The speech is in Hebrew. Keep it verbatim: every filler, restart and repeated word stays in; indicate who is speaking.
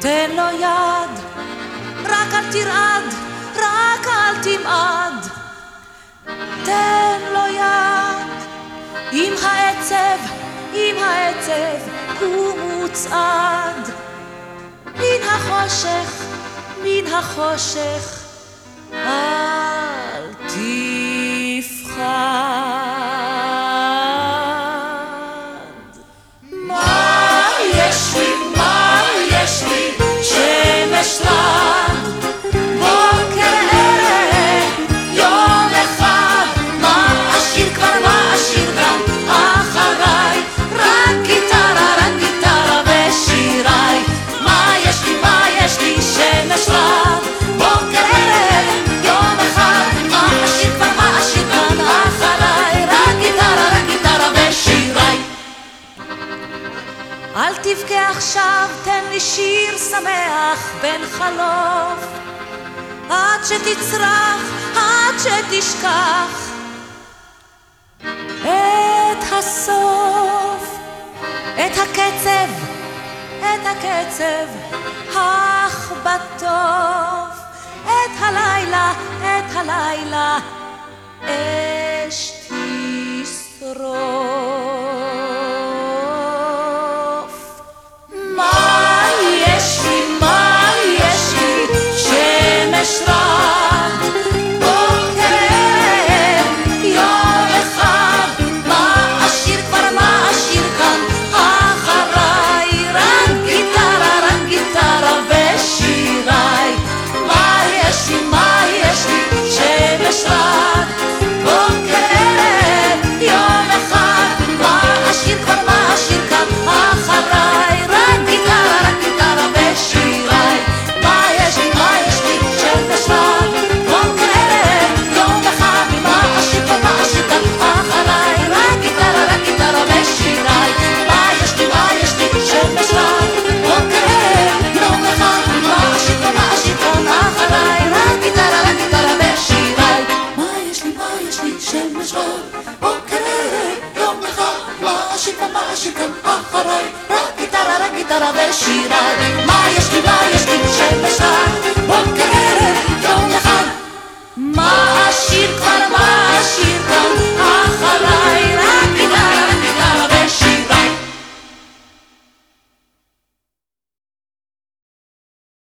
Speaker 1: תן לו יד, רק אל תרעד, רק אל תמעד. תן לו יד, עם העצב, עם העצב הוא מוצעד. מן החושך, מן החושך אל תפחד. מה יש לי, מה יש לי, שמש רב, בוקר ערב, יום אחד. מה אשיר כבר, מה אשיר גם אחריי, רק גיטרה, רק גיטרה ושיריי. מה יש לי, מה יש לי, שמש רב, בוקר ערב, יום אחד. מה אשיר כבר, מה אשיר גם אחריי, רק גיטרה, רק גיטרה ושיריי. אל תבכה עכשיו, תן לי שיר שמח בן חלוף, עד שתצרח, עד שתשכח את הסוף, את הקצב, את הקצב, אך בטוב. את הלילה, את הלילה, אש תשרוף. מה יש לי, מה יש לי, שמש רב, בוקר ערב, יום אחד. מה אשיר כבר, מה אשיר כאן אחריי, רק גיטרה, רק גיטרה ושיריי. מה יש לי, מה יש לי, שמש רב, בוקר ערב, יום אחד. מה אשיר כבר, מה אשיר כאן אחריי, רק גיטרה, רק גיטרה ושיריי. מה יש לי, מה יש לי, שמש רב, בוקר ערב, יום אחד. מה אשיר כבר, מה אשיר כאן אחריי, רק גיטרה, רק גיטרה ושיריי. מה יש לי, מה יש לי, שמש רב, בוקר ערב, יום אחד. מה אשיר כבר, מה אשיר כאן אחריי, רק גיטרה, רק גיטרה ושיריי. מה יש לי, מה יש לי, שמש רב, בוקר ערב, יום אחד. מה אשיר כבר, מה אשיר כאן אחריי, רק גיטרה, רק גיטרה ושיריי.